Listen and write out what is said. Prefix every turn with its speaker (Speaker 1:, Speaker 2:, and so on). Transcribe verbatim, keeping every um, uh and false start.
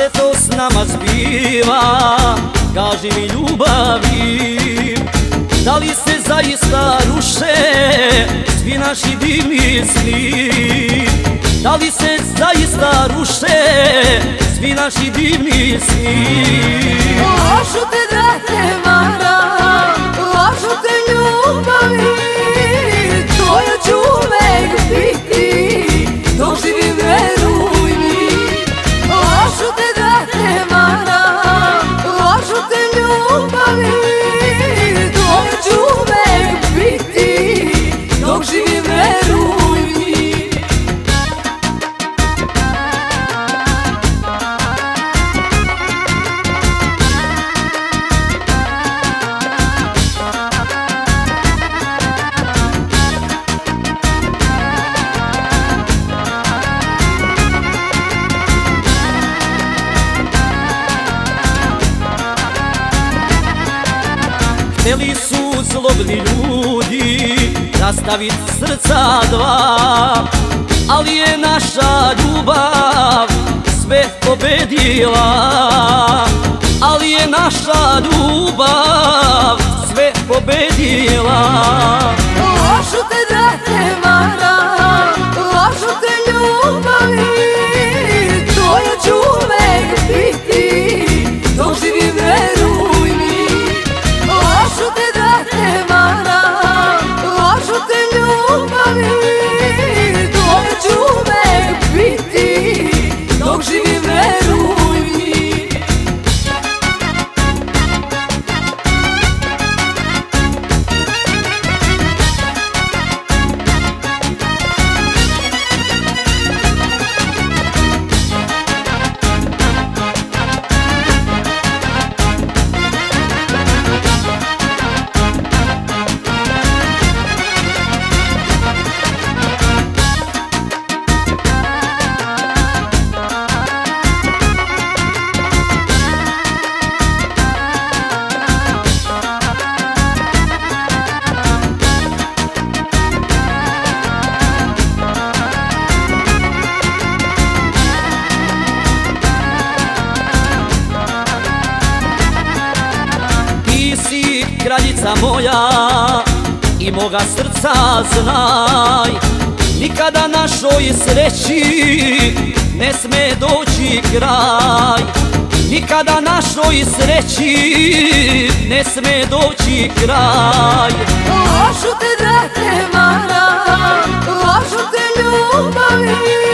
Speaker 1: se to s nama zbiva, kaži mi ljubavi. Da li se zaista ruše svi naši divni sni? Da li se zaista ruše svi naši divni sni?
Speaker 2: Lažu te da te varam, lažu te ljubavi, tvoja ću uvek biti, dok živim veruj mi. Lažu te da te varam, lažu te ljubavi, tvoja ću uvek biti, dok živim veruj mi.
Speaker 1: Hteli su zlobni ljudi rastavit srca dva, ali je naša ljubav sve pobedila. Ali je naša ljubav sve pobedila.
Speaker 2: Lažu te da te varam, lažu te ljubavi, tvoja ću uvek biti, dok živim veruj mi. Lažu te da te varam, lažu te ljubavi, tvoja ću uvek biti, dok živim veruj mi.
Speaker 1: Kraljica moja i moga srca znaj, nikada našoj sreći ne sme doći kraj. Nikada našoj sreći ne sme doći kraj.
Speaker 2: Lažu te da te varam, lažu te ljubavi,